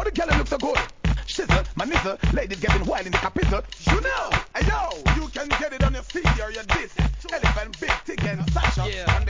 the girl look so good. Shizzle, my nizzle, ladies getting wild in the capital. You know, hey yo, you can get it on your CD or your disc. Elephant, Big Tick and Sasha. Yeah.